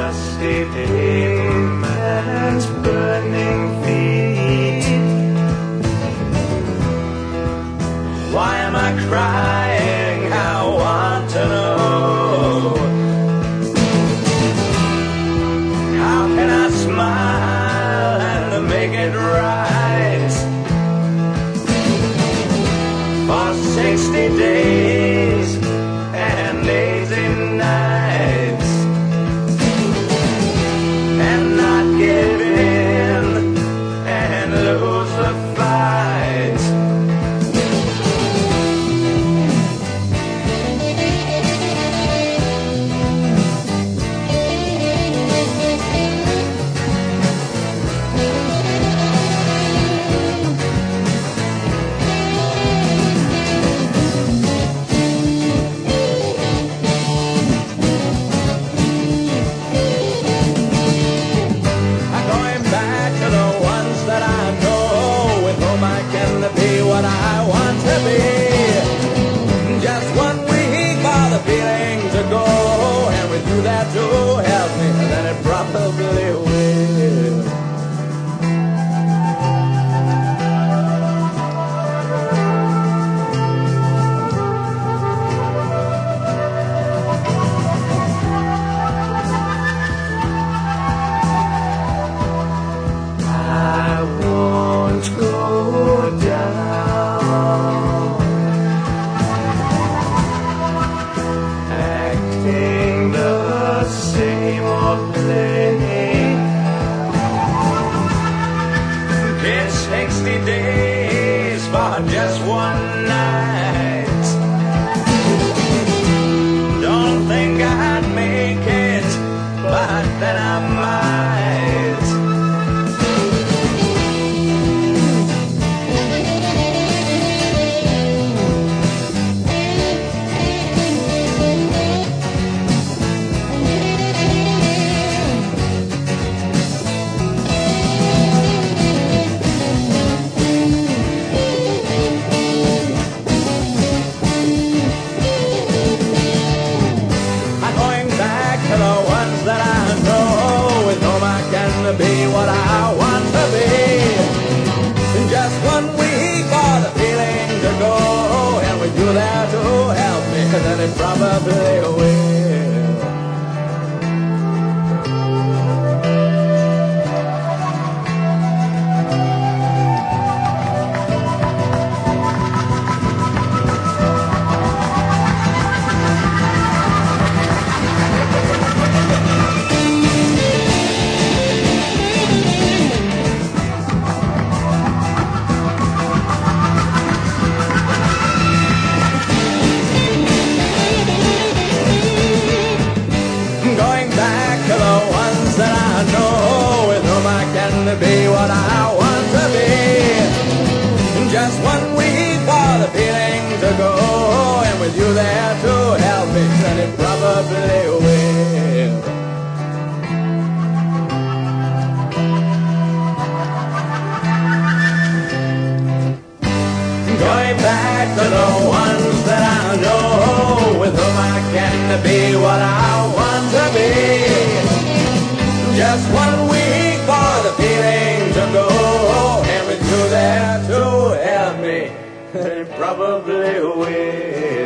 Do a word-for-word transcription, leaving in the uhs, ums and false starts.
dusty pavements, burning feet. Why am I crying? I want to know. How can I smile and make it right? For sixty days and lazy nights, and not give in and lose the fight. What I want to be. Just one week for the feeling to go, and with you there to help me, then it probably will. I won't go down, acting the same old play. It's sixty days for just one night. Don't think I'd make it, but then I might. Be what I want to be. Just one week for the feeling to go, and with you there to help me, then it probably will. Be what I want to be. Just one week for the feeling to go, and with you there to help me, then it probably will. Going back to the ones that I know, with whom I can be what I want to be. Just one week for the feeling to go, and with you there to help me, it probably will.